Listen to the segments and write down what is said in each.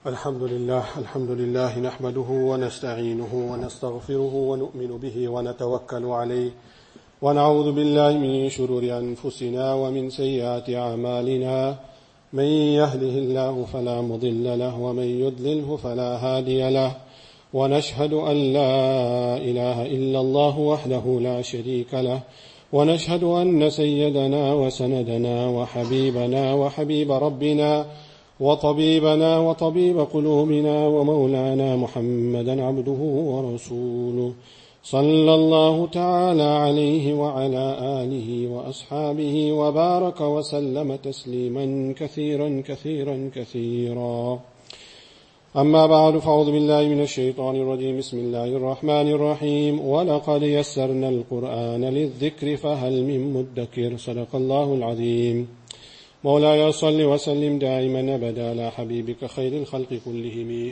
الحمد لله نحمده ونستعينه ونستغفره ونؤمن به ونتوكل عليه ونعوذ بالله من شرور أنفسنا ومن سيئات أعمالنا من يهده الله فلا مضل له ومن يضلله فلا هادي له ونشهد أن لا إله إلا الله وحده لا شريك له ونشهد أن سيدنا وسندنا وحبيبنا وحبيب ربنا وطبيبنا وطبيب قلوبنا ومولانا محمدا عبده ورسوله صلى الله تعالى عليه وعلى آله وأصحابه وبارك وسلم تسليما كثيرا كثيرا كثيرا. أما بعد، فأعوذ بالله من الشيطان الرجيم. بسم الله الرحمن الرحيم. ولقد يسرنا القرآن للذكر فهل من مدكر. صدق الله العظيم. مولاي صل وسلم دائما أبدا على حبيبك خير الخلق كلهم.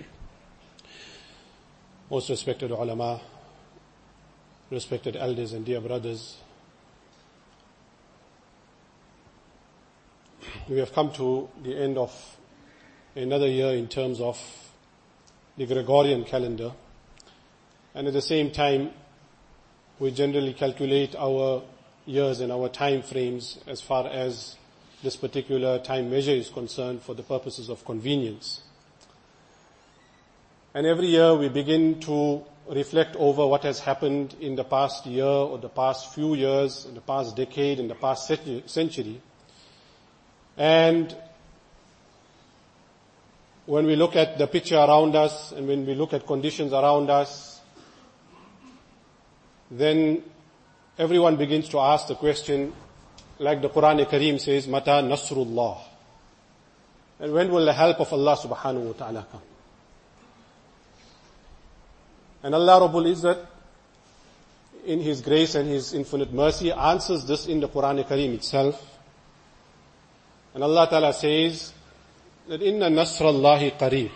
Most respected ulama, respected elders and dear brothers, we have come to the end of another year in terms of the Gregorian calendar, and at the same time we generally calculate our years and our time frames as far as this particular time measure is concerned for the purposes of convenience. And every year we begin to reflect over what has happened in the past year or the past few years, in the past decade, in the past century. And when we look at the picture around us and when we look at conditions around us, then everyone begins to ask the question, like the Quran-e-Kareem says, Mata Nasrullah. And when will the help of Allah subhanahu wa ta'ala come? And Allah Rabbul Izzat, in His grace and His infinite mercy, answers this in the Quran-e-Kareem itself. And Allah Ta'ala says that Inna Nasrallahi Qareeb,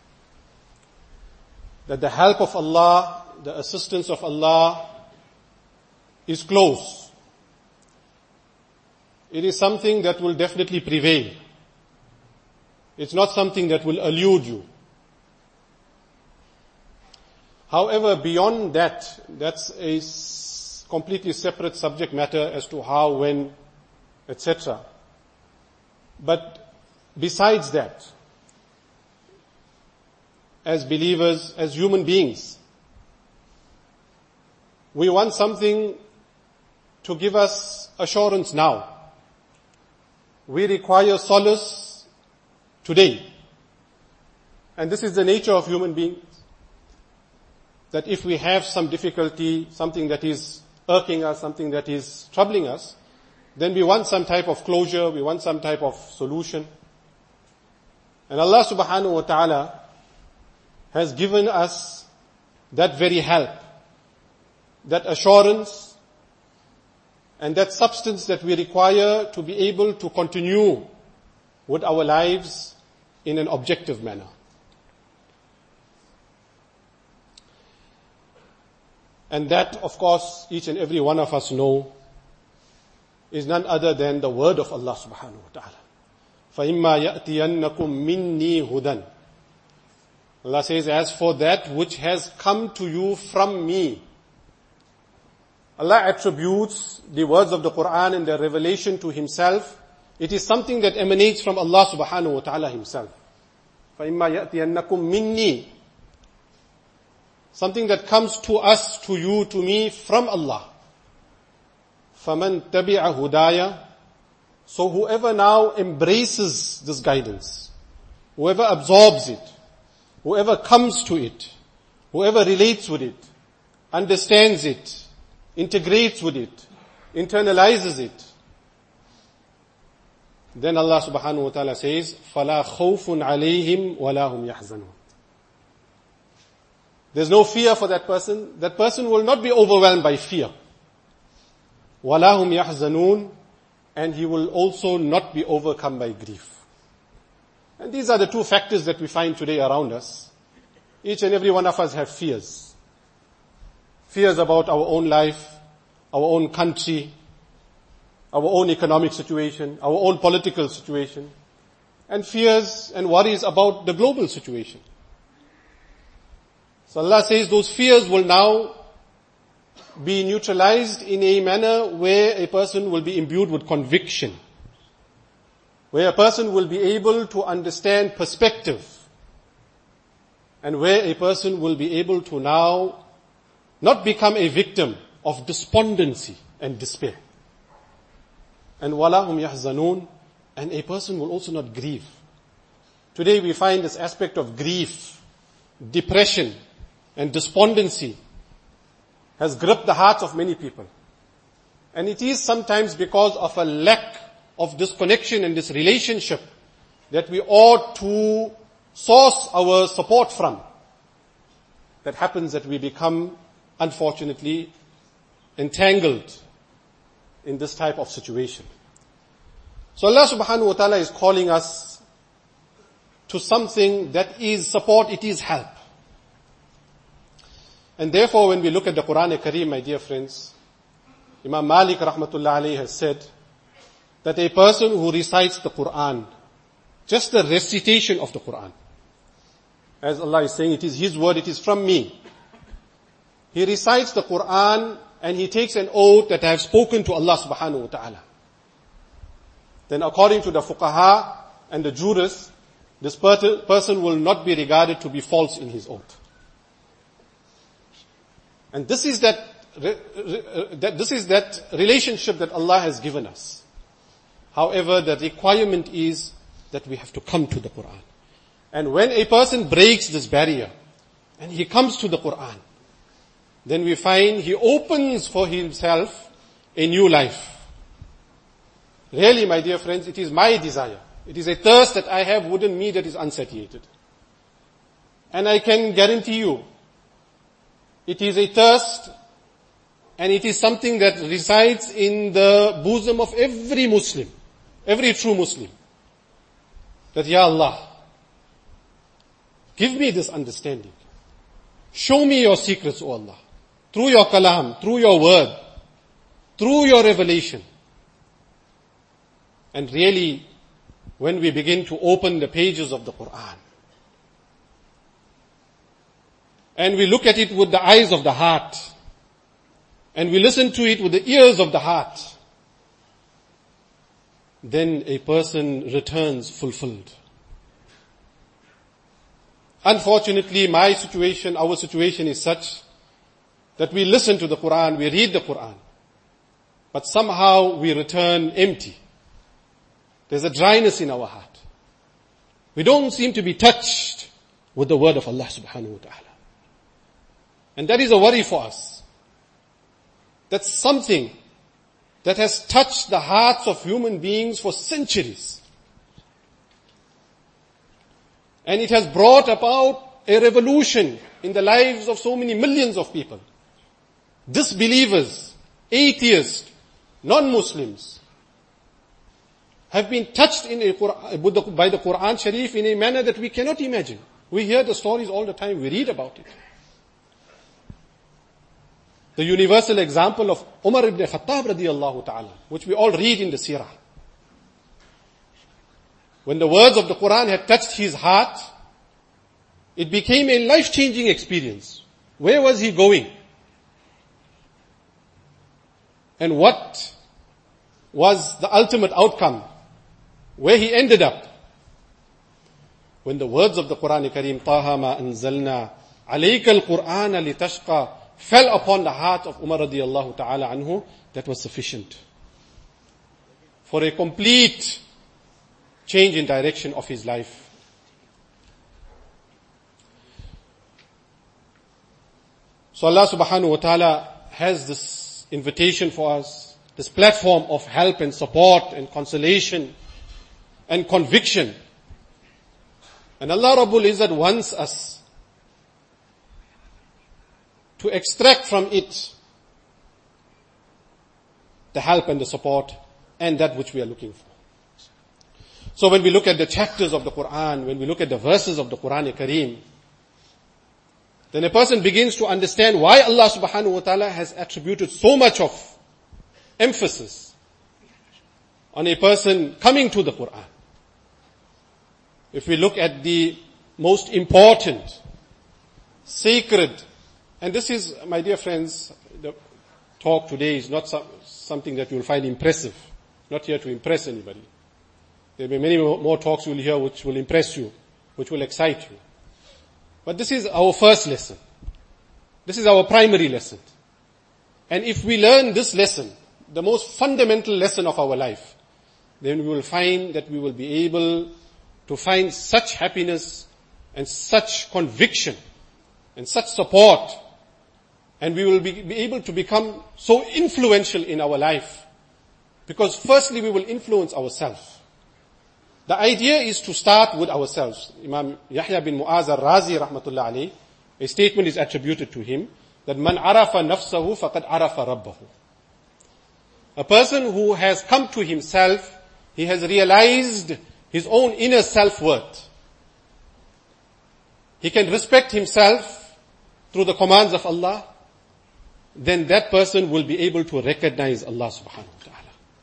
that the help of Allah, the assistance of Allah is close. It is something that will definitely prevail. It's not something that will elude you. However, beyond that, that's a completely separate subject matter as to how, when, etc. But besides that, as believers, as human beings, we want something to give us assurance now. We require solace today. And this is the nature of human beings. That if we have some difficulty, something that is irking us, something that is troubling us, then we want some type of closure, we want some type of solution. And Allah subhanahu wa ta'ala has given us that very help, that assurance, and that substance that we require to be able to continue with our lives in an objective manner. And that, of course, each and every one of us know, is none other than the word of Allah subhanahu wa ta'ala. فَإِمَّا يَأْتِيَنَّكُمْ مِنِّي هُدًى. Allah says, as for that which has come to you from me. Allah attributes the words of the Quran and the revelation to Himself. It is something that emanates from Allah subhanahu wa ta'ala Himself. فَإِمَّا يَأْتِيَنَّكُمْ مِنِّي. Something that comes to us, to you, to me, from Allah. فَمَنْ تَبِعَ هُدَايَ. So whoever now embraces this guidance, whoever absorbs it, whoever comes to it, whoever relates with it, understands it, integrates with it, internalizes it, then Allah subhanahu wa ta'ala says, فَلَا خَوْفٌ عَلَيْهِمْ وَلَا هُمْ يَحْزَنُونَ. There's no fear for that person. That person will not be overwhelmed by fear. وَلَا هُمْ يَحْزَنُونَ. And he will also not be overcome by grief. And these are the two factors that we find today around us. Each and every one of us have fears. Fears about our own life, our own country, our own economic situation, our own political situation. and fears and worries about the global situation. So Allah says those fears will now be neutralized in a manner where a person will be imbued with conviction, where a person will be able to understand perspective, and where a person will be able to now not become a victim of despondency and despair. And وَلَهُمْ يَحْزَنُونَ, and a person will also not grieve. Today we find this aspect of grief, depression, and despondency has gripped the hearts of many people. And it is sometimes because of a lack of this connection and this relationship that we ought to source our support from. That happens that we become, unfortunately, entangled in this type of situation. So Allah subhanahu wa ta'ala is calling us to something that is support, it is help. And therefore, when we look at the Quran Kareem, my dear friends, Imam Malik rahmatullah alayhi has said that a person who recites the Quran, just the recitation of the Quran, as Allah is saying, it is His word, it is from me. He recites the Quran and he takes an oath that I have spoken to Allah subhanahu wa ta'ala. Then according to the fuqaha and the jurists, this person will not be regarded to be false in his oath. And this is that relationship that Allah has given us. However, the requirement is that we have to come to the Quran. And when a person breaks this barrier and he comes to the Quran, then we find he opens for himself a new life. Really, my dear friends, it is my desire. It is a thirst that I have within me that is unsatiated. And I can guarantee you, it is a thirst, and it is something that resides in the bosom of every Muslim, every true Muslim. That, Ya Allah, give me this understanding. Show me your secrets, O Allah. Through your kalam, through your word, through your revelation. And really, when we begin to open the pages of the Quran, and we look at it with the eyes of the heart, and we listen to it with the ears of the heart, then a person returns fulfilled. Unfortunately, our situation is such that we listen to the Quran, we read the Quran, but somehow we return empty. There's a dryness in our heart. We don't seem to be touched with the word of Allah subhanahu wa ta'ala. And that is a worry for us. That's something that has touched the hearts of human beings for centuries. And it has brought about a revolution in the lives of so many millions of people. Disbelievers, atheists, non-Muslims have been touched by the Quran Sharif in a manner that we cannot imagine. We hear the stories all the time, we read about it. The universal example of Umar ibn Khattab radiyallahu ta'ala, which we all read in the seerah. When the words of the Quran had touched his heart, it became a life-changing experience. Where was he going? And what was the ultimate outcome? Where he ended up? When the words of the Quran Kareem, طَهَا مَا أَنزَلْنَا عَلَيْكَ الْقُرْآنَ لِتَشْقَى, fell upon the heart of Umar radiyallahu ta'ala anhu, that was sufficient for a complete change in direction of his life. So Allah subhanahu wa ta'ala has this invitation for us, this platform of help and support and consolation and conviction. And Allah Rabbul Izzat wants us to extract from it the help and the support and that which we are looking for. So when we look at the chapters of the Quran, when we look at the verses of the Quran Kareem, then a person begins to understand why Allah subhanahu wa ta'ala has attributed so much of emphasis on a person coming to the Quran. if we look at the most important, sacred, and this is, my dear friends, the talk today is not something that you will find impressive. Not here to impress anybody. There will be many more talks you will hear which will impress you, which will excite you. But this is our first lesson. This is our primary lesson. And if we learn this lesson, the most fundamental lesson of our life, then we will find that we will be able to find such happiness and such conviction and such support, and we will be able to become so influential in our life. Because firstly, we will influence ourselves. The idea is to start with ourselves. Imam Yahya bin Mu'az al-Razi, rahmatullah alayh, a statement is attributed to him, that man arafa nafsahu faqad arafa rabbahu. A person who has come to himself, he has realized his own inner self-worth. He can respect himself through the commands of Allah, then that person will be able to recognize Allah subhanahu wa ta'ala.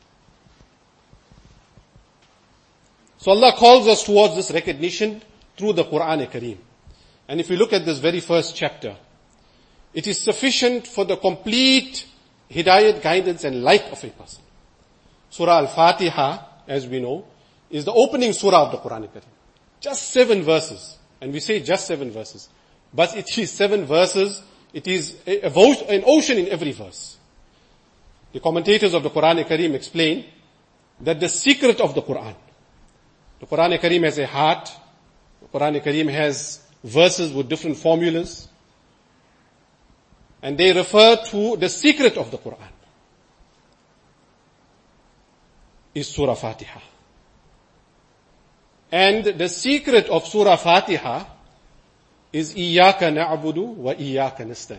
So Allah calls us towards this recognition through the Quran Kareem. And if we look at this very first chapter, it is sufficient for the complete hidayat, guidance and light of a person. Surah Al-Fatiha, as we know, is the opening surah of the Quran Kareem. Just 7 verses. And we say just 7 verses. But it is 7 verses. It is an ocean in every verse. The commentators of the Quran Kareem explain that the secret of the Quran Kareem has a heart. The Quran Kareem has verses with different formulas. And they refer to the secret of the Quran is Surah Fatiha. And the secret of Surah Fatiha is Iyaka na'budu wa Iyaka nasta'in.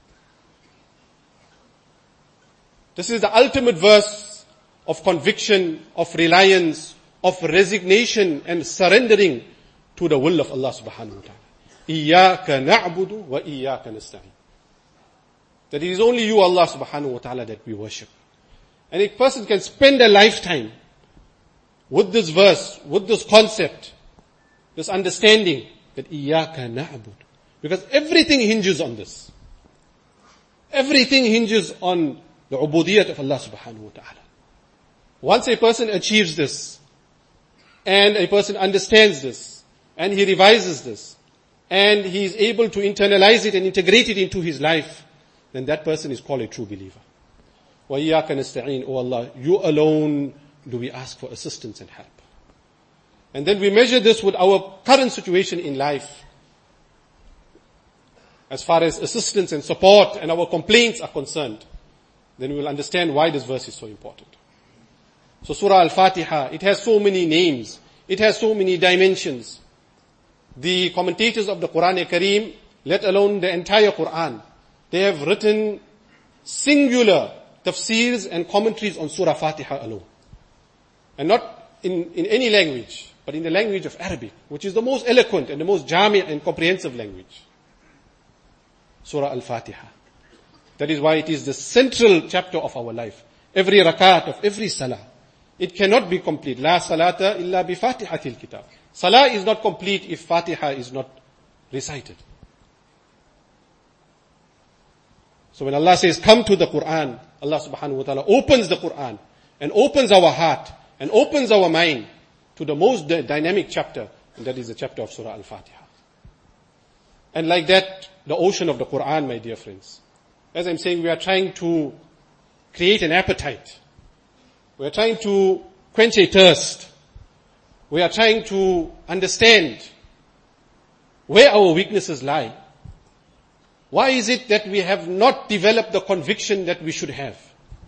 This is the ultimate verse of conviction, of reliance, of resignation and surrendering to the will of Allah subhanahu wa ta'ala. Iyaka na'budu wa Iyaka nasta'in. That it is only you, Allah subhanahu wa ta'ala, that we worship. And a person can spend a lifetime with this verse, with this concept, this understanding that Iyaka na'bud. Because everything hinges on this. Everything hinges on the ubudiyyat of Allah subhanahu wa ta'ala. Once a person achieves this, and a person understands this, and he revises this, and he is able to internalize it and integrate it into his life, then that person is called a true believer. وَإِيَّاكَ نَسْتَعِينُ, O Allah, you alone do we ask for assistance and help. And then we measure this with our current situation in life, as far as assistance and support and our complaints are concerned, then we will understand why this verse is so important. So Surah Al-Fatiha, it has so many names, it has so many dimensions. The commentators of the Quran Kareem, let alone the entire Quran, they have written singular tafsirs and commentaries on Surah Fatiha alone. And not in any language, but in the language of Arabic, which is the most eloquent and the most jami' and comprehensive language. Surah Al-Fatiha. That is why it is the central chapter of our life. Every rakat of every salah, it cannot be complete. La salata illa bi fatihatil kitab. Salah is not complete if Fatiha is not recited. So when Allah says, come to the Quran, Allah subhanahu wa ta'ala opens the Quran and opens our heart and opens our mind to the most dynamic chapter, and that is the chapter of Surah Al-Fatiha. And like that, the ocean of the Quran, my dear friends. As I'm saying, we are trying to create an appetite. We are trying to quench a thirst. We are trying to understand where our weaknesses lie. Why is it that we have not developed the conviction that we should have?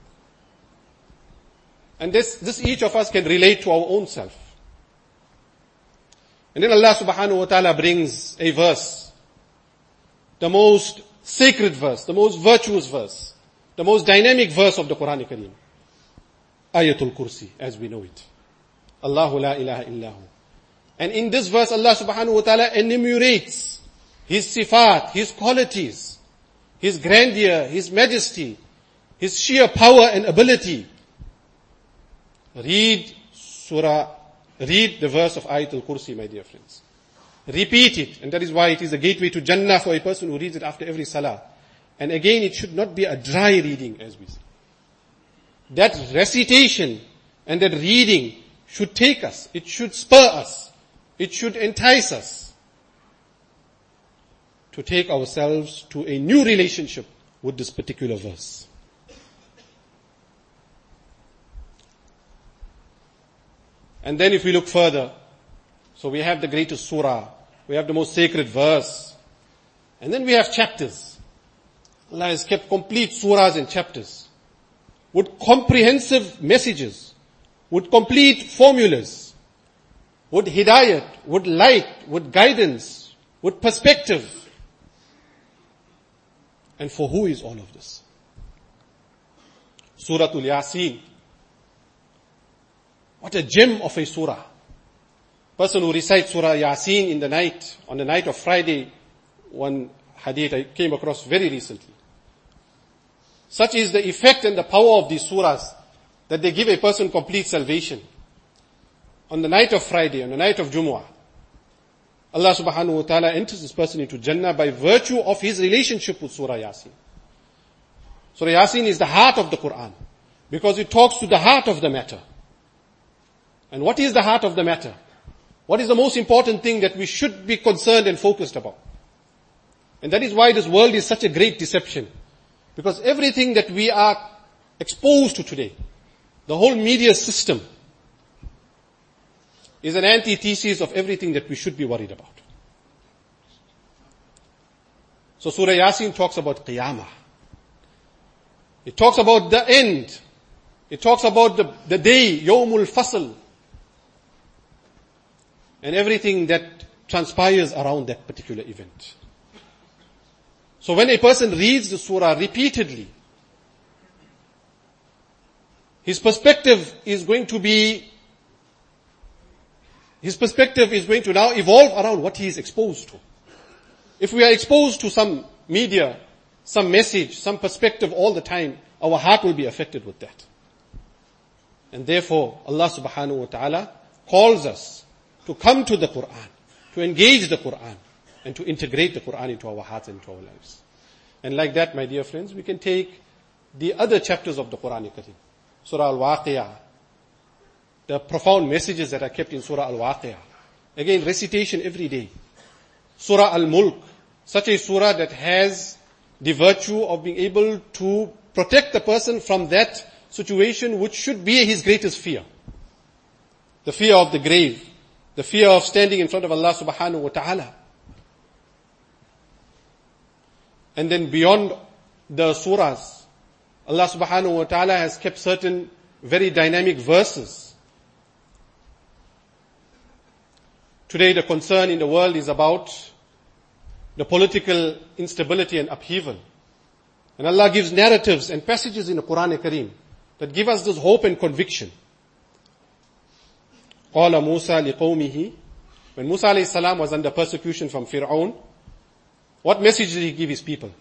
And this each of us can relate to our own self. And then Allah subhanahu wa ta'ala brings a verse, the most sacred verse, the most virtuous verse, the most dynamic verse of the Quran Kareem. Ayatul Kursi, as we know it. Allahu la ilaha illahu. And in this verse, Allah subhanahu wa ta'ala enumerates His sifat, His qualities, His grandeur, His majesty, His sheer power and ability. Read Surah read the verse of Ayatul Kursi, my dear friends. Repeat it, and that is why it is a gateway to Jannah for a person who reads it after every salah. And again, it should not be a dry reading, as we say. That recitation and that reading should take us, it should spur us, it should entice us to take ourselves to a new relationship with this particular verse. And then if we look further, so we have the greatest surah, we have the most sacred verse, and then we have chapters. Allah has kept complete surahs and chapters with comprehensive messages, with complete formulas, with hidayat, with light, with guidance, with perspective. And for who is all of this? Suratul Yasin. What a gem of a surah. Person who recites Surah Yasin in the night, on the night of Friday, one hadith I came across very recently. Such is the effect and the power of these surahs that they give a person complete salvation. On the night of Friday, on the night of Jumu'ah, Allah subhanahu wa ta'ala enters this person into Jannah by virtue of his relationship with Surah Yasin. Surah Yasin is the heart of the Quran because it talks to the heart of the matter. And what is the heart of the matter? What is the most important thing that we should be concerned and focused about? And that is why this world is such a great deception. Because everything that we are exposed to today, the whole media system, is an antithesis of everything that we should be worried about. So Surah Yasin talks about Qiyamah. It talks about the end. It talks about the day, Yawmul Fasl, and everything that transpires around that particular event. So when a person reads the surah repeatedly, his perspective is going to now evolve around what he is exposed to. If we are exposed to some media, some message, some perspective all the time, our heart will be affected with that. And therefore, Allah subhanahu wa ta'ala calls us to come to the Quran, to engage the Quran, and to integrate the Quran into our hearts and into our lives. And like that, my dear friends, we can take the other chapters of the Quran Kareem. Surah Al-Waqiyah, the profound messages that are kept in Surah Al-Waqiyah. Again, recitation every day. Surah Al-Mulk, such a surah that has the virtue of being able to protect the person from that situation which should be his greatest fear. The fear of the grave, the fear of standing in front of Allah subhanahu wa ta'ala. And then beyond the surahs, Allah subhanahu wa ta'ala has kept certain very dynamic verses. Today the concern in the world is about the political instability and upheaval. And Allah gives narratives and passages in the Quran Kareem that give us this hope and conviction. قَالَ مُوسَى لِقَوْمِهِ. When Musa alayhi salam was under persecution from Fir'aun, what message did he give his people?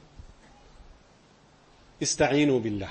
Ista'inu billah.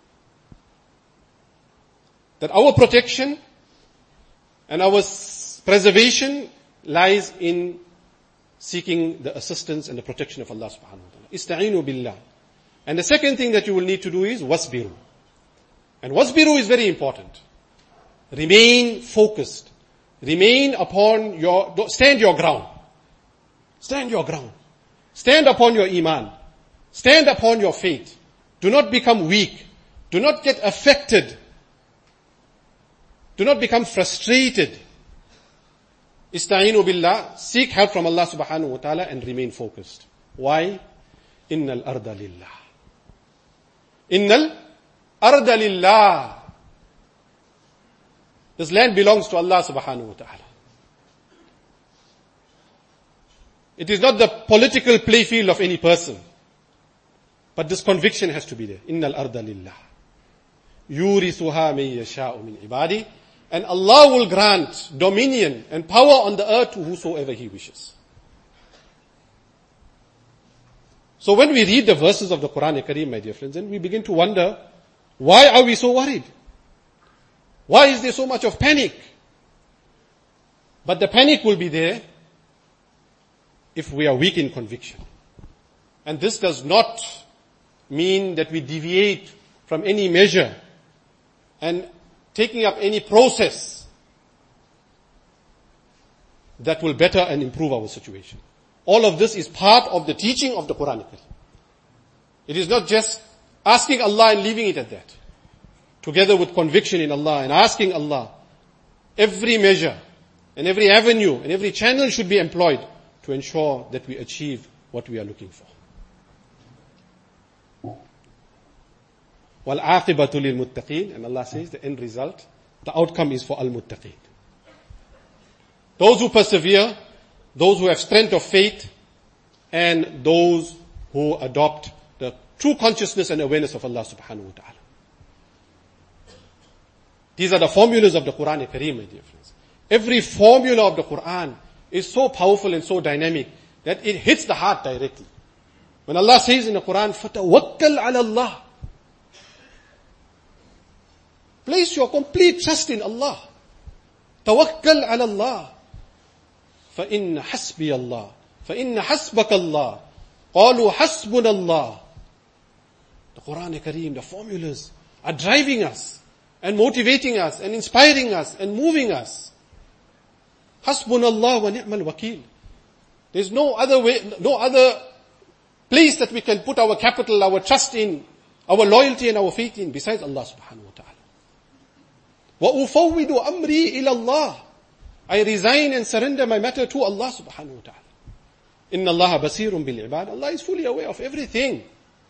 That our protection and our preservation lies in seeking the assistance and the protection of Allah subhanahu wa ta'ala. Ista'inu billah. And the second thing that you will need to do is wasbiru. And wasbiru is very important. Remain focused. Remain upon stand your ground. Stand your ground. Stand upon your iman. Stand upon your faith. Do not become weak. Do not get affected. Do not become frustrated. Ista'inu billah. Seek help from Allah subhanahu wa ta'ala and remain focused. Why? Innal arda lillah. Innal arda lillah. This land belongs to Allah subhanahu wa ta'ala. It is not the political playfield of any person. But this conviction has to be there. Innal arda lillah. Yurithuha man yasha'u min ibadi. And Allah will grant dominion and power on the earth to whosoever He wishes. So when we read the verses of the Quran Kareem, my dear friends, then we begin to wonder, why are we so worried? Why is there so much of panic? But the panic will be there if we are weak in conviction. And this does not mean that we deviate from any measure and taking up any process that will better and improve our situation. All of this is part of the teaching of the Quran. It is not just asking Allah and leaving it at that. Together with conviction in Allah and asking Allah, every measure and every avenue and every channel should be employed to ensure that we achieve what we are looking for. وَالْعَاقِبَةُ لِلْمُتَّقِينَ, and Allah says the end result, the outcome is for al-muttaqeen. Those who persevere, those who have strength of faith, and those who adopt the true consciousness and awareness of Allah subhanahu wa ta'ala. These are the formulas of the Quran Kareem, my dear friends. Every formula of the Quran is so powerful and so dynamic that it hits the heart directly. When Allah says in the Quran, فَتَوَكَّلْ عَلَى اللَّهِ, place your complete trust in Allah. Tawakkal ala Allah. فَإِنَّ حَسْبِيَ اللَّهِ فَإِنَّ حَسْبَكَ اللَّهِ قَالُوا حَسْبُنَ اللَّهِ. The Quran Kareem, the formulas are driving us and motivating us and inspiring us and moving us. حَسْبُنَ اللَّهِ وَنِعْمَ الْوَكِيلِ. There's no other way, no other place that we can put our capital, our trust in, our loyalty and our faith in besides Allah subhanahu wa ta'ala. وَأُفَوِّدُ أَمْرِي إِلَى اللَّهِ. I resign and surrender my matter to Allah subhanahu wa ta'ala. إِنَّ اللَّهَ بَصِيرٌ بِالْعِبَادِ. Allah is fully aware of everything.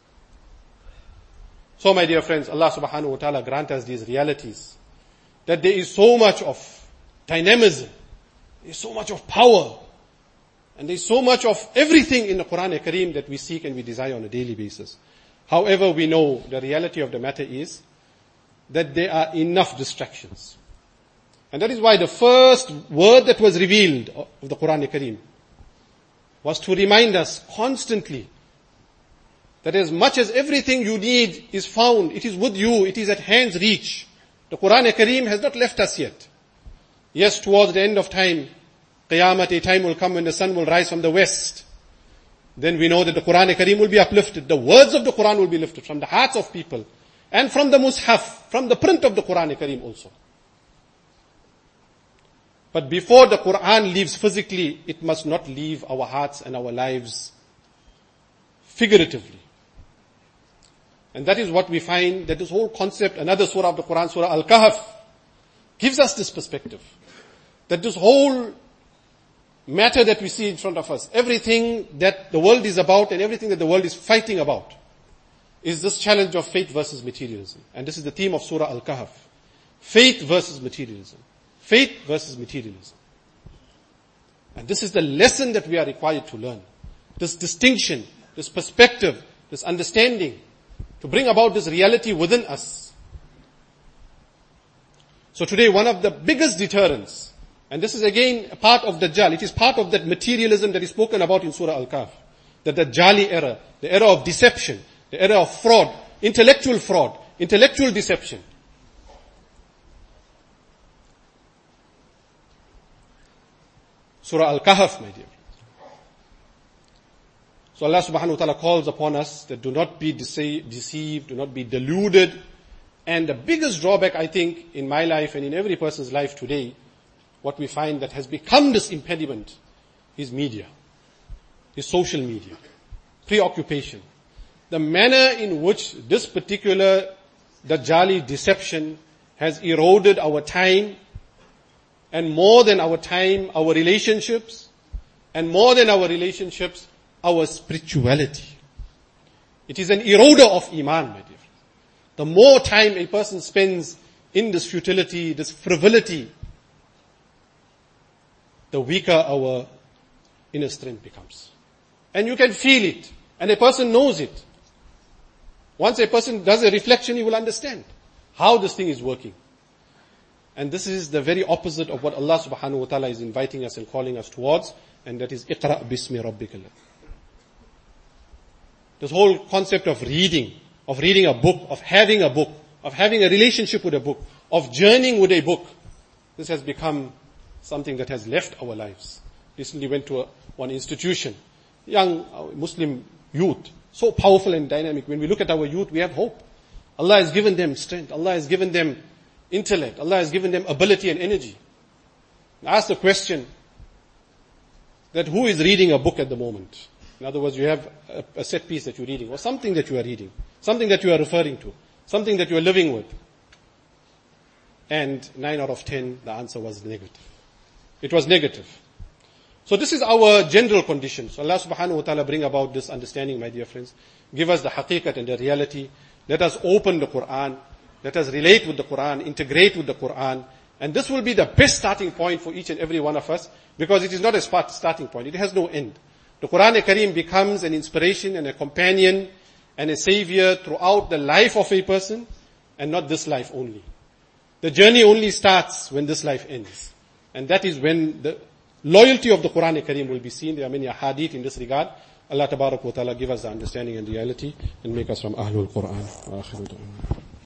So my dear friends, Allah subhanahu wa ta'ala grant us these realities. That there is so much of dynamism, there is so much of power, and there is so much of everything in the Quran Kareem that we seek and we desire on a daily basis. However, we know the reality of the matter is that there are enough distractions. And that is why the first word that was revealed of the Quran Kareem was to remind us constantly that as much as everything you need is found, it is with you, it is at hand's reach. The Quran Kareem has not left us yet. Yes, towards the end of time, Qiyamah, a time will come when the sun will rise from the west. Then we know that the Quran Kareem will be uplifted. The words of the Quran will be lifted from the hearts of people. And from the Mus'haf, from the print of the Quran Kareem also. But before the Quran leaves physically, it must not leave our hearts and our lives figuratively. And that is what we find, that this whole concept, another surah of the Quran, Surah Al-Kahf, gives us this perspective. That this whole matter that we see in front of us, everything that the world is about and everything that the world is fighting about, is this challenge of faith versus materialism. And this is the theme of Surah Al-Kahf. Faith versus materialism. Faith versus materialism. And this is the lesson that we are required to learn. This distinction, this perspective, this understanding, to bring about this reality within us. So today one of the biggest deterrents, and this is again a part of Dajjal, it is part of that materialism that is spoken about in Surah Al-Kahf. The Dajjali era, the era of deception, the era of fraud, intellectual deception. Surah Al-Kahf, my dear. So Allah subhanahu wa ta'ala calls upon us that do not be deceived, do not be deluded. And the biggest drawback, I think, in my life and in every person's life today, what we find that has become this impediment is media, is social media, preoccupation. The manner in which this particular Dajjali deception has eroded our time, and more than our time, our relationships, and more than our relationships, our spirituality. It is an eroder of Iman, my dear. The more time a person spends in this futility, this frivolity, the weaker our inner strength becomes. And you can feel it, and a person knows it. Once a person does a reflection, he will understand how this thing is working. And this is the very opposite of what Allah subhanahu wa ta'ala is inviting us and calling us towards, and that is Iqra' bismi rabbikal. This whole concept of reading a book, of having a relationship with a book, of journeying with a book, this has become something that has left our lives. Recently went to one institution, young Muslim youth, so powerful and dynamic. When we look at our youth, we have hope. Allah has given them strength. Allah has given them intellect. Allah has given them ability and energy. Ask the question that who is reading a book at the moment? In other words, you have a set piece that you're reading, or something that you are reading, something that you are referring to, something that you are living with. And 9 out of 10, the answer was negative. It was negative. So this is our general condition. So Allah subhanahu wa ta'ala bring about this understanding, my dear friends. Give us the haqiqat and the reality. Let us open the Quran. Let us relate with the Quran, integrate with the Quran. And this will be the best starting point for each and every one of us, because it is not a starting point. It has no end. The Quran Kareem becomes an inspiration and a companion and a savior throughout the life of a person, and not this life only. The journey only starts when this life ends. And that is when the loyalty of the Quran Kareem will be seen. There are many hadith in this regard. Allah Tabarak wa Ta'ala give us the understanding and reality, and make us from Ahlul Quran.